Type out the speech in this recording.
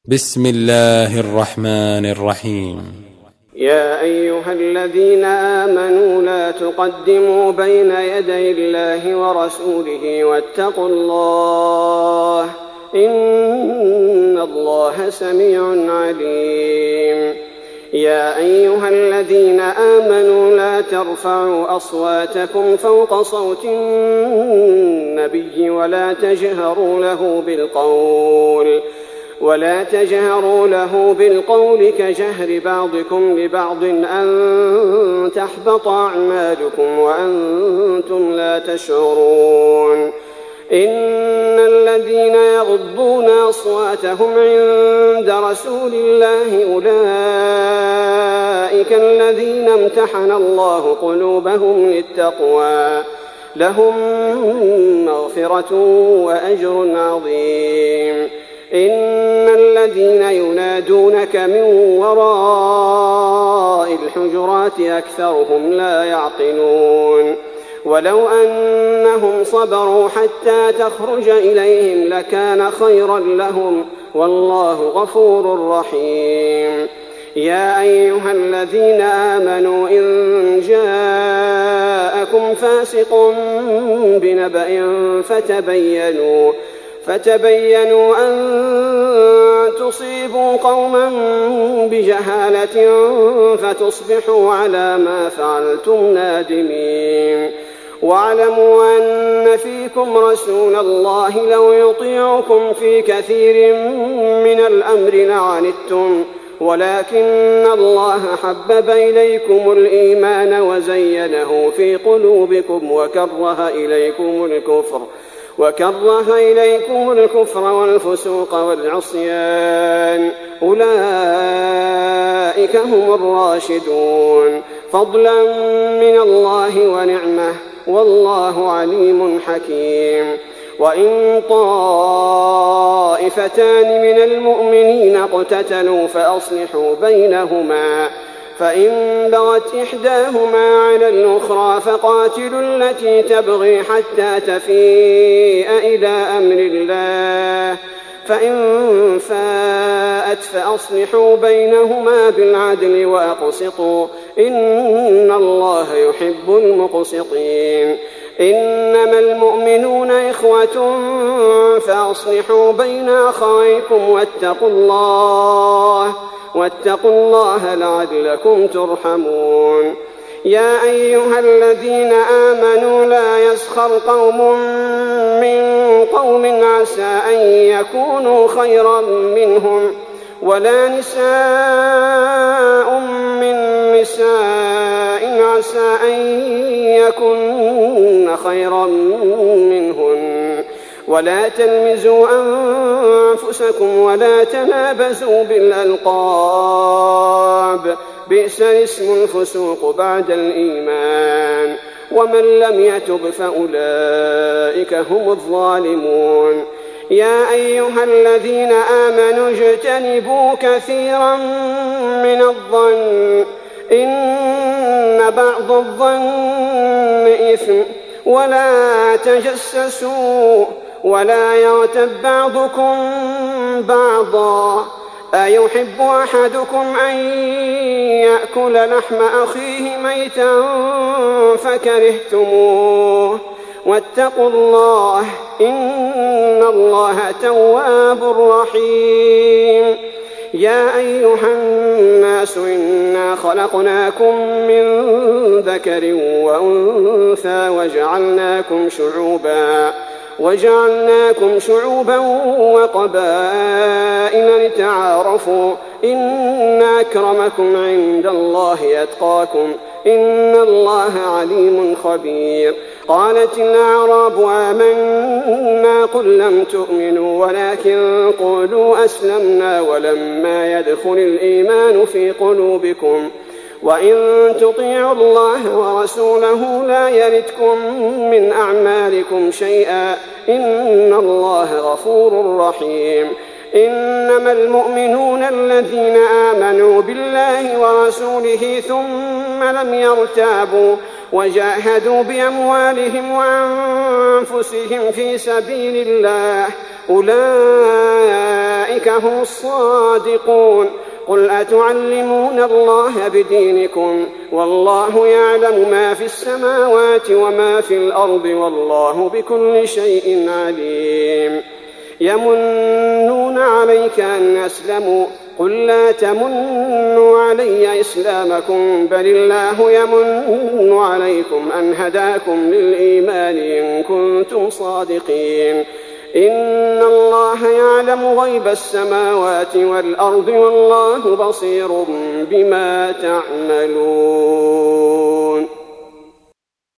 بسم الله الرحمن الرحيم. يا أيها الذين آمنوا لا تقدموا بين يدي الله ورسوله واتقوا الله إن الله سميع عليم. يا أيها الذين آمنوا لا ترفعوا أصواتكم فوق صوت النبي ولا تجهروا له بالقول كجهر بعضكم لبعض أن تحبط أعمالكم وأنتم لا تشعرون. إن الذين يغضون أصواتهم عند رسول الله أولئك الذين امتحن الله قلوبهم للتقوى لهم مغفرة وأجر عظيم. إن الذين ينادونك من وراء الحجرات أكثرهم لا يعقلون. ولو أنهم صبروا حتى تخرج إليهم لكان خيرا لهم والله غفور رحيم. يا أيها الذين آمنوا إن جاءكم فاسق بنبأ فتبينوا أن تصيبوا قوما بجهالة فتصبحوا على ما فعلتم نادمين. واعلموا أن فيكم رسول الله لو يطيعكم في كثير من الأمر لعنتم ولكن الله حبب إليكم الإيمان وزينه في قلوبكم وكره إليكم الكفر والفسوق والعصيان أولئك هم الراشدون فضلا من الله ونعمة والله عليم حكيم. وإن طائفتان من المؤمنين اقتتلوا فأصلحوا بينهما فإن بغت إحداهما على الأخرى فقاتلوا التي تبغي حتى تفيء إلى أمر الله فإن فاءت فأصلحوا بينهما بالعدل وأقسطوا إن الله يحب المقسطين. إنما المؤمنون إخوة فأصلحوا بين أخويكم واتقوا الله لعلكم ترحمون. يا أيها الذين آمنوا لا يسخر قوم من قوم عسى أن يكونوا خيرا منهم ولا نساء من نساء عسى أن يكن خيرا منهن ولا تلمزوا أنفسكم ولا تنابزوا بالألقاب بئس الاسم الفسوق بعد الإيمان ومن لم يتب فأولئك هم الظالمون. يا أيها الذين آمنوا اجتنبوا كثيرا من الظن إن بعض الظن إثم ولا تجسسوا ولا يغتب بعضكم بعضا أيحب أحدكم أن يأكل لحم أخيه ميتا فكرهتموه واتقوا الله إن الله تواب رحيم. يا أيها الناس إنا خلقناكم من ذكر وأنثى وجعلناكم شعوبا وقبائل لتعارفوا إن أكرمكم عند الله أتقاكم إن الله عليم خبير. قالت الأعراب آمنا قل لم تؤمنوا ولكن قولوا أسلمنا ولما يدخل الإيمان في قلوبكم وإن تطيعوا الله ورسوله لا يلتكم من أعمالكم شيئا إن الله غفور رحيم. إنما المؤمنون الذين آمنوا بالله ورسوله ثم لم يرتابوا وجاهدوا بأموالهم وأنفسهم في سبيل الله أولئك أولئك هم الصادقون. قل أتعلمون الله بدينكم والله يعلم ما في السماوات وما في الأرض والله بكل شيء عليم. يمنون عليك أن أسلموا قل لا تمنوا علي إسلامكم بل الله يمن عليكم أن هداكم للإيمان إن كنتم صادقين. إن الله يعلم غيب السماوات والأرض والله بصير بما تعملون.